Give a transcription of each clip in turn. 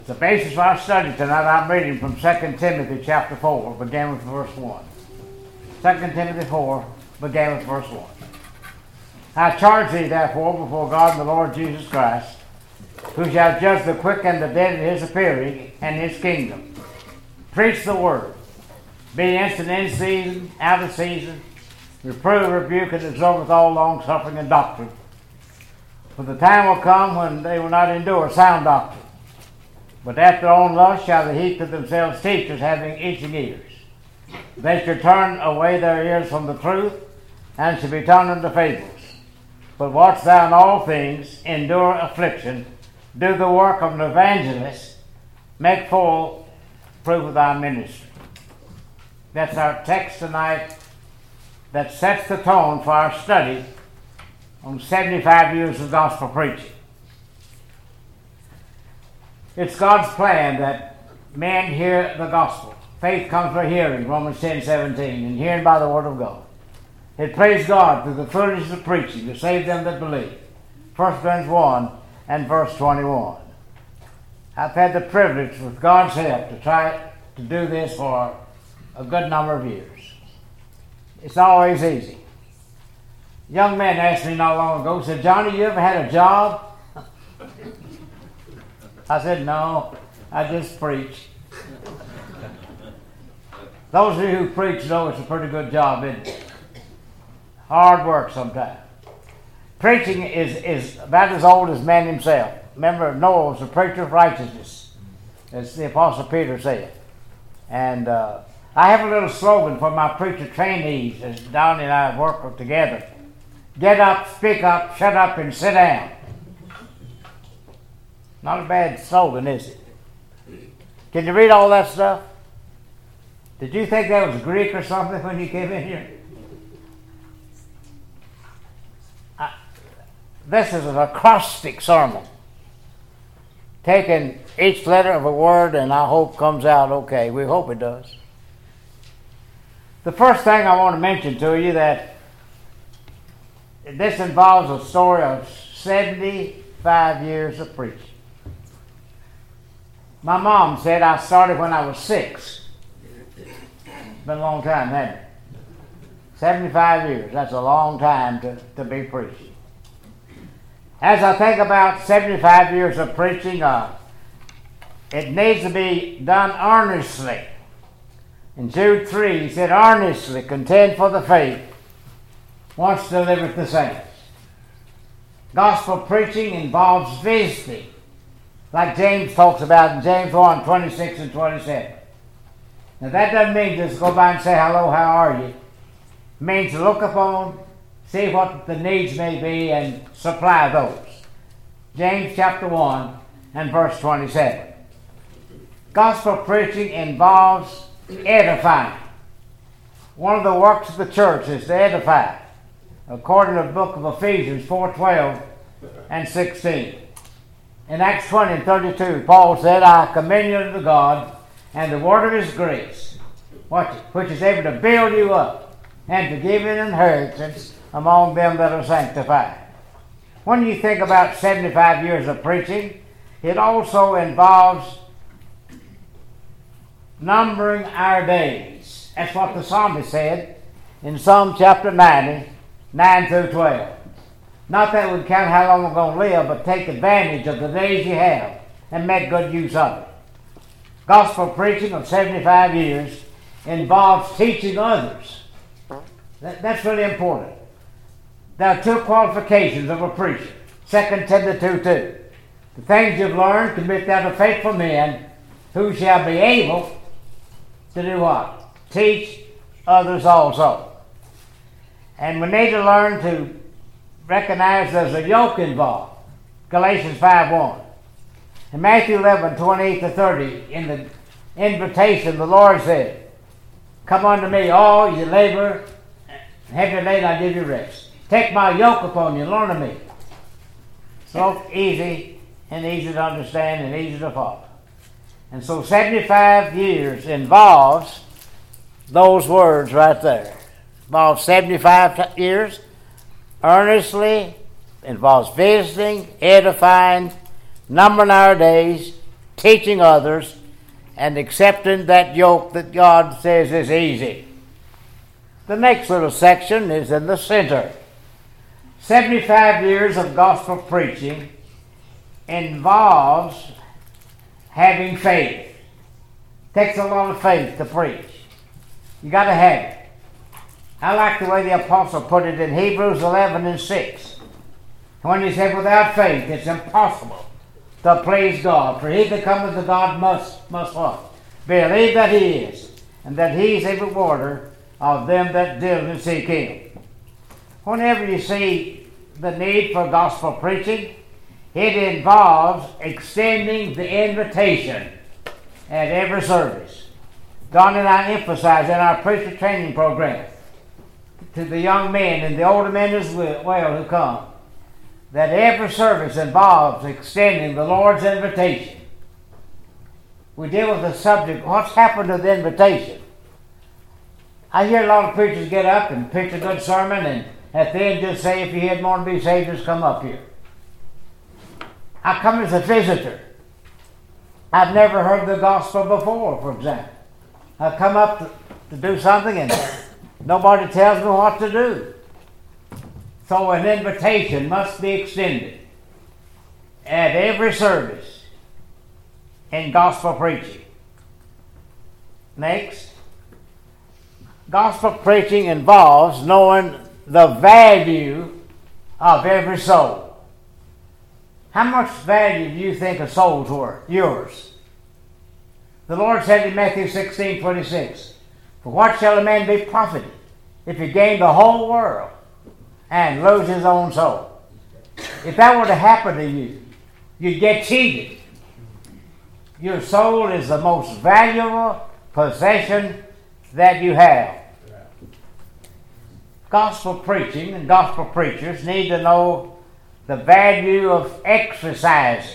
The basis for our study tonight, I'm reading from 2 Timothy chapter 4, beginning with verse 1. 2 Timothy 4, beginning with verse 1. I charge thee therefore before God and the Lord Jesus Christ, who shall judge the quick and the dead at his appearing and his kingdom. Preach the word. Be instant in season, out of season. Reprove, rebuke, and exhort with all long suffering and doctrine. For the time will come when they will not endure sound doctrine, but after their own lust shall they heap to themselves teachers having itching ears. They shall turn away their ears from the truth, and shall be turned unto fables. But watch thou in all things, endure affliction, do the work of an evangelist, make full proof of thy ministry. That's our text tonight that sets the tone for our study on 75 years of gospel preaching. It's God's plan that men hear the gospel. Faith comes by hearing, Romans 10:17, and hearing by the word of God. It praise God through the foolishness of preaching to save them that believe. 1 Corinthians 1 and verse 21. I've had the privilege, with God's help, to try to do this for a good number of years. It's not always easy. A young man asked me not long ago, said, "Johnny, you ever had a job?" I said, "No, I just preach." Those of you who preach know it's a pretty good job, isn't it? Hard work sometimes. Preaching is about as old as man himself. Remember, Noah was a preacher of righteousness, as the Apostle Peter said. And I have a little slogan for my preacher trainees, as Donnie and I work together. Get up, speak up, shut up, and sit down. Not a bad slogan, is it? Can you read all that stuff? Did you think that was Greek or something when you came in here? This is an acrostic sermon. Taking each letter of a word, and I hope comes out okay. We hope it does. The first thing I want to mention to you that this involves a story of 75 years of preaching. My mom said I started when I was 6. It's been a long time, hasn't it? 75 years. That's a long time to be preaching. As I think about 75 years of preaching, it needs to be done earnestly. In Jude 3, he said, "Earnestly contend for the faith once delivered to saints." Gospel preaching involves visiting, like James talks about in James 1, 26 and 27. Now that doesn't mean just go by and say, "Hello, how are you?" It means to look upon, see what the needs may be, and supply those. James chapter 1 and verse 27. Gospel preaching involves edifying. One of the works of the church is to edify, according to the book of Ephesians 4:12 and 16. In Acts 20 and 32, Paul said, "I commend you unto God and the word of his grace, which is able to build you up and to give you an inheritance among them that are sanctified." When you think about 75 years of preaching, it also involves numbering our days. That's what the psalmist said in Psalm chapter 90, 9 through 12. Not that we count how long we're going to live, but take advantage of the days you have and make good use of it. Gospel preaching of 75 years involves teaching others. That's really important. There are 2 qualifications of a preacher. 2 Timothy 2:2. The things you've learned commit thou to faithful men who shall be able to do what? Teach others also. And we need to learn to recognize there's a yoke involved. Galatians 5:1. In Matthew 11, 28 to 30, in the invitation, the Lord said, "Come unto me, all you labor, heavy laden, I'll give you rest. Take my yoke upon you, and learn of me." So easy and easy to understand and easy to follow. And so 75 years involves those words right there. Involves 75 years, earnestly, involves visiting, edifying, numbering our days, teaching others, and accepting that yoke that God says is easy. The next little section is in the center. 75 years of gospel preaching involves having faith. Takes a lot of faith to preach. You got to have it. I like the way the apostle put it in Hebrews 11:6. When he said, without faith it's impossible to please God. For he that cometh to God must what? Believe that he is, and that he is a rewarder of them that diligently seek him. Whenever you see the need for gospel preaching, it involves extending the invitation at every service. Don and I emphasize in our preacher training program to the young men and the older men as well who come, that every service involves extending the Lord's invitation. We deal with the subject, what's happened to the invitation? I hear a lot of preachers get up and preach a good sermon and at the end just say, if you had more to be saved, just come up here. I come as a visitor. I've never heard the gospel before, for example. I come up to do something and nobody tells me what to do. So an invitation must be extended at every service in gospel preaching. Next, gospel preaching involves knowing the value of every soul. How much value do you think a soul's worth? Yours. The Lord said in Matthew 16:26, for what shall a man be profited if he gain the whole world and lose his own soul? If that were to happen to you, you'd get cheated. Your soul is the most valuable possession that you have. Gospel preaching and gospel preachers need to know the value of exercising.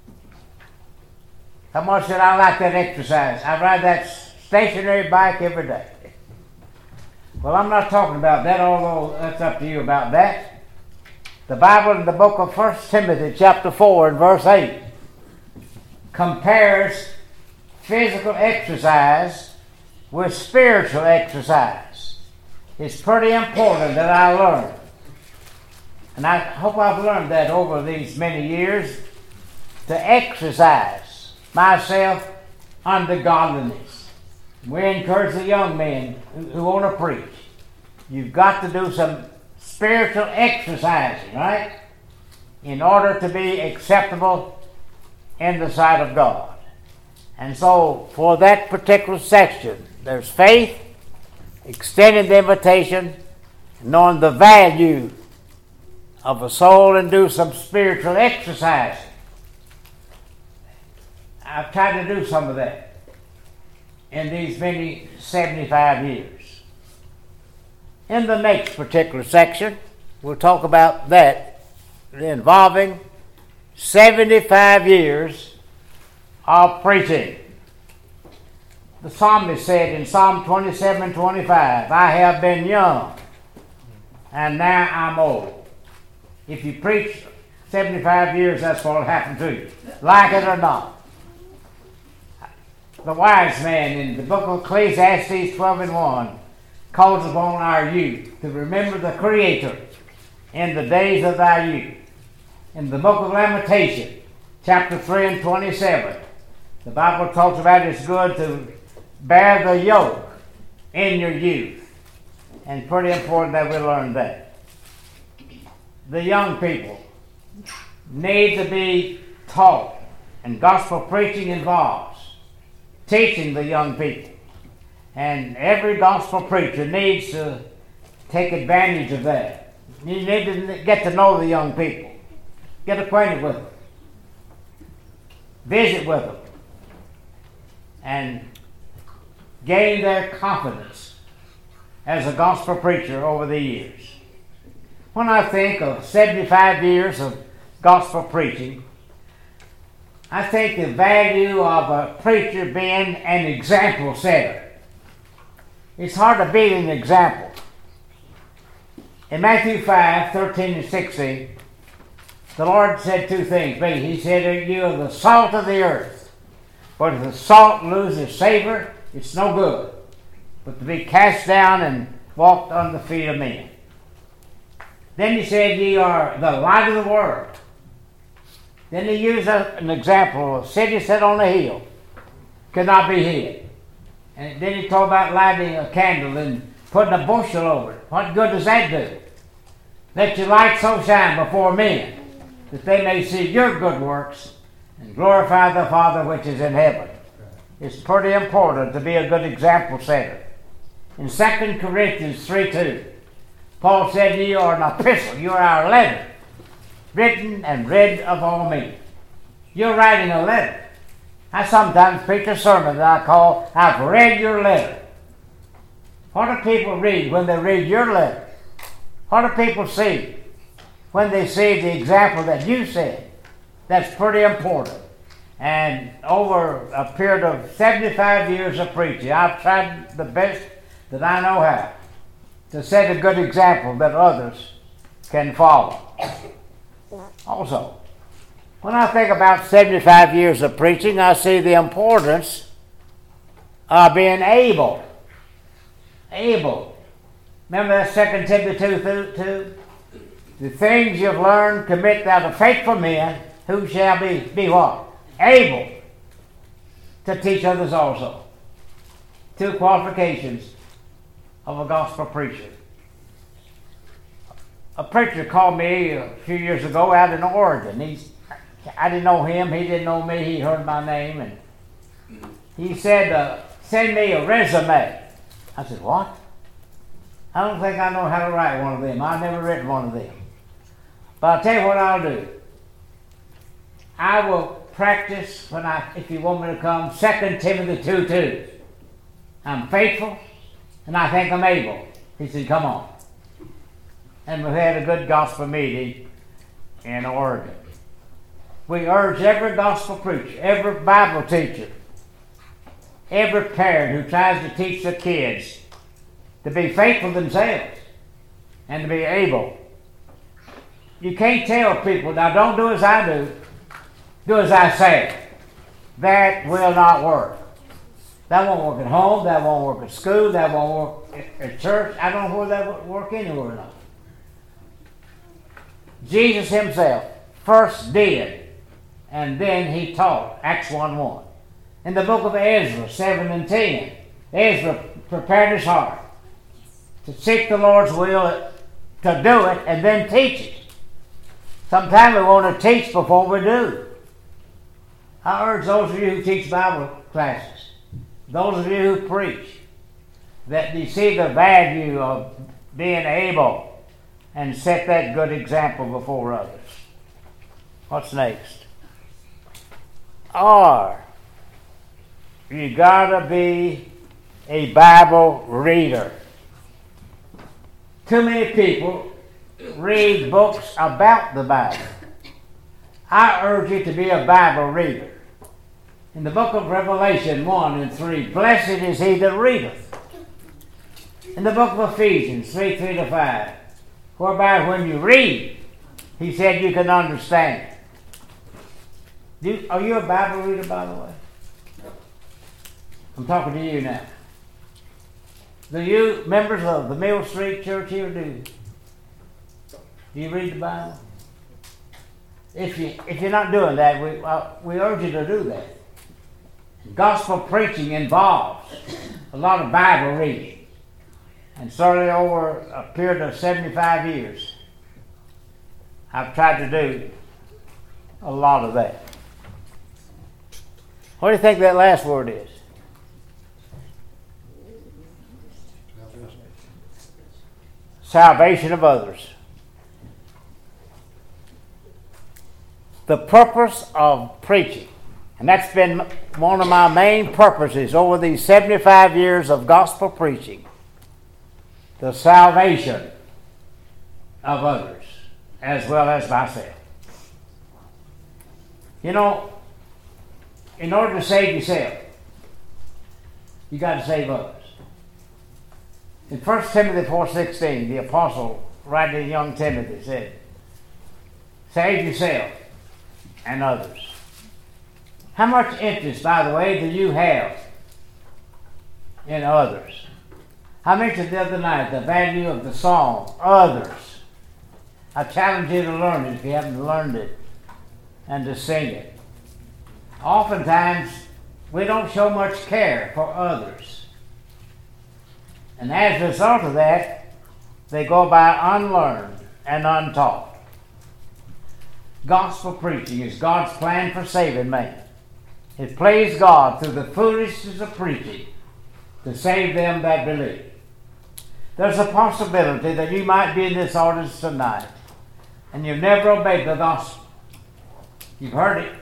How much did I like that exercise? I ride that stationary bike every day. Well, I'm not talking about that, although that's up to you about that. The Bible in the book of 1 Timothy chapter 4 and verse 8 compares physical exercise with spiritual exercise. It's pretty important that I learn. And I hope I've learned that over these many years, to exercise myself unto godliness. We encourage the young men who want to preach. You've got to do some spiritual exercising, right? In order to be acceptable in the sight of God. And so, for that particular section, there's faith, extending the invitation, knowing the value of a soul, and do some spiritual exercising. I've tried to do some of that in these many 75 years. In the next particular section, we'll talk about that involving 75 years of preaching. The psalmist said in Psalm 27:25, I have been young, and now I'm old. If you preach 75 years, that's what will happen to you, like it or not. The wise man in the book of Ecclesiastes 12:1 calls upon our youth to remember the Creator in the days of thy youth. In the book of Lamentation, chapter 3 and 27, the Bible talks about it's good to bear the yoke in your youth. And it's pretty important that we learn that. The young people need to be taught, and gospel preaching involves teaching the young people. And every gospel preacher needs to take advantage of that. You need to get to know the young people. Get acquainted with them. Visit with them. And gain their confidence as a gospel preacher over the years. When I think of 75 years of gospel preaching, I think the value of a preacher being an example setter. It's hard to beat an example. In Matthew 5:13 and 16, the Lord said two things. He said, you are the salt of the earth. But if the salt loses savor, it's no good, but to be cast down and walked on the feet of men. Then he said, ye are the light of the world. Then he used an example. A city set on a hill could not be hid. And then he talked about lighting a candle and putting a bushel over it. What good does that do? Let your light so shine before men that they may see your good works and glorify the Father which is in heaven. It's pretty important to be a good example setter. In 2 Corinthians 3:2, Paul said, ye are an epistle, you are our letter, written and read of all men. You're writing a letter. I sometimes preach a sermon that I call, I've read your letter. What do people read when they read your letter? What do people see when they see the example that you set? That's pretty important. And over a period of 75 years of preaching, I've tried the best that I know how to set a good example that others can follow. Also, when I think about 75 years of preaching, I see the importance of being able. Able. Remember that 2 Timothy 2:2? The things you've learned commit thou to faithful men, who shall be what? Able to teach others also. 2 qualifications of a gospel preacher. A preacher called me a few years ago out in Oregon. I didn't know him, he didn't know me, he heard my name, and he said, send me a resume. I said, what? I don't think I know how to write one of them. I've never written one of them. But I'll tell you what I'll do. I will practice if you want me to come, 2 Timothy 2:2. I'm faithful, and I think I'm able. He said, come on. And we had a good gospel meeting in Oregon. We urge every gospel preacher, every Bible teacher, every parent who tries to teach their kids to be faithful themselves and to be able. You can't tell people, now don't do as I do, do as I say. That will not work. That won't work at home, that won't work at school, that won't work at church. I don't know where that would work anywhere or not. Jesus himself first did, and then he taught. Acts 1:1. In the book of Ezra 7 and 10, Ezra prepared his heart to seek the Lord's will, to do it, and then teach it. Sometimes we want to teach before we do. I urge those of you who teach Bible classes, those of you who preach, that you see the value of being able and set that good example before others. What's next? You gotta be a Bible reader. Too many people read books about the Bible. I urge you to be a Bible reader. In the book of Revelation 1 and 3, blessed is he that readeth. In the book of Ephesians 3:3-5, whereby when you read, he said you can understand. Are you a Bible reader, by the way? I'm talking to you now. Do you, members of the Mill Street Church here, do you read the Bible? If you're not doing that, we urge you to do that. Gospel preaching involves a lot of Bible reading. And certainly over a period of 75 years, I've tried to do a lot of that. What do you think that last word is? Salvation of others. The purpose of preaching, and that's been one of my main purposes over these 75 years of gospel preaching, the salvation of others as well as myself. You know, in order to save yourself, you got to save others. In 1 Timothy 4:16, the apostle writing to young Timothy said, save yourself and others. How much interest, by the way, do you have in others? I mentioned the other night the value of the song, Others. I challenge you to learn it if you haven't learned it, and to sing it. Oftentimes, we don't show much care for others. And as a result of that, they go by unlearned and untaught. Gospel preaching is God's plan for saving man. It pleased God through the foolishness of preaching to save them that believe. There's a possibility that you might be in this audience tonight and you've never obeyed the gospel. You've heard it.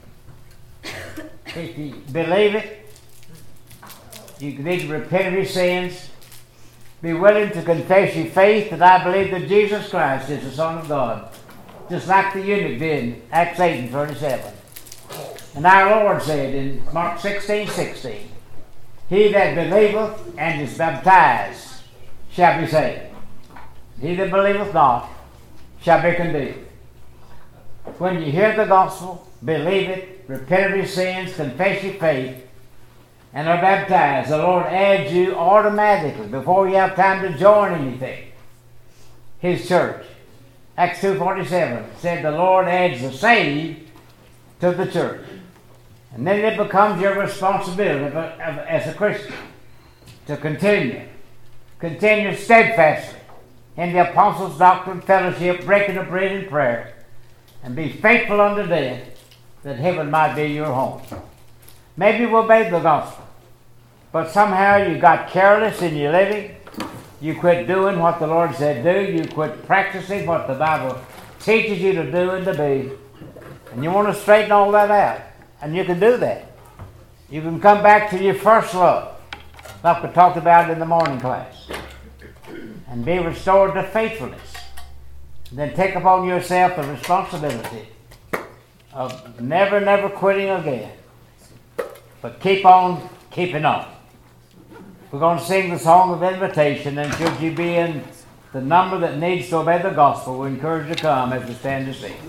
If you believe it, you need to repent of your sins. Be willing to confess your faith that I believe that Jesus Christ is the Son of God. Just like the eunuch did in Acts 8 and 37. And our Lord said in Mark 16:16, he that believeth and is baptized shall be saved. He that believeth not shall be condemned. When you hear the gospel, believe it, repent of your sins, confess your faith, and are baptized, the Lord adds you automatically before you have time to join anything. His church. Acts 2:47 said the Lord adds the saved to the church. And then it becomes your responsibility as a Christian to continue steadfastly in the apostles' doctrine, fellowship, breaking of bread and prayer, and be faithful unto death, that heaven might be your home. Maybe you obeyed the gospel, but somehow you got careless in your living. You quit doing what the Lord said do. You quit practicing what the Bible teaches you to do and to be. And you want to straighten all that out. And you can do that. You can come back to your first love, like we talked about in the morning class, and be restored to faithfulness. And then take upon yourself the responsibility of never quitting again, but keep on keeping on. We're going to sing the song of invitation, and should you be in the number that needs to obey the gospel, we encourage you to come as we stand to sing.